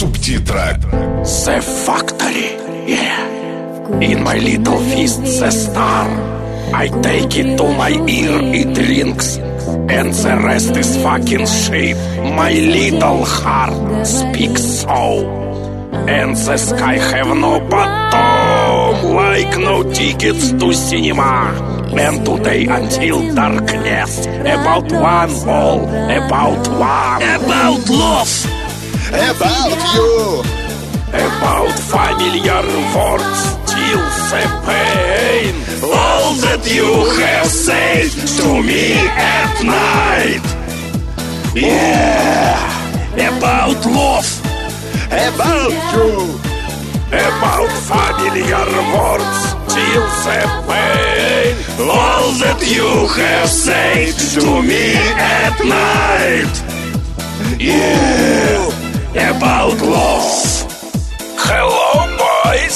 субтитрах. The factory, yeah. In my little fist the star. I take it to my ear, it rings, and the rest is fucking shit. My little heart speaks so, and the sky have no bottom, like no tickets to cinema. And today until darkness, about one all, about one. About love, About you. About familiar words, till the pain. all that you have said to me at night. Yeah, about love, About you. About familiar words, till the pain. all that you have said to me at night. Yeah, about love. Hello, boys.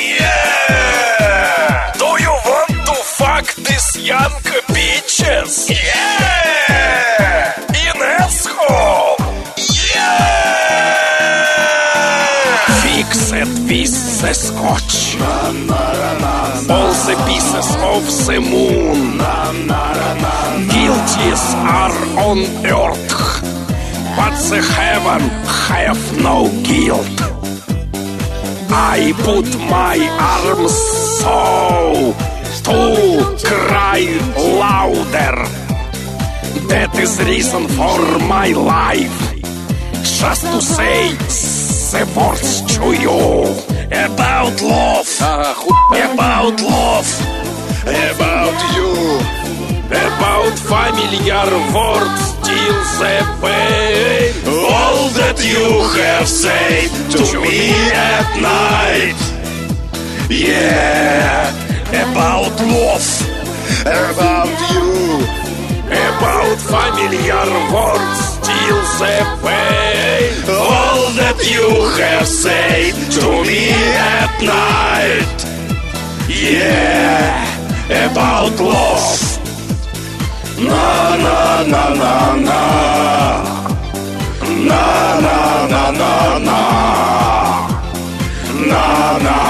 Yeah, Do you want to fuck these young bitches? yeah, In asshole. yeah. Fix it with the scotch. All the pieces of the moon. Guilties are on earth, but the heaven have no guilt. I put my arms so to cry louder. That is reason for my life. Just to say the words to you. About love, about love, About you. About familiar words till the pain. all that you have said to me at night. Yeah, about love, About you. About familiar words till the pain. all that you have said to me at night. Yeah, about love. Na na na na na, na na na na na, na na.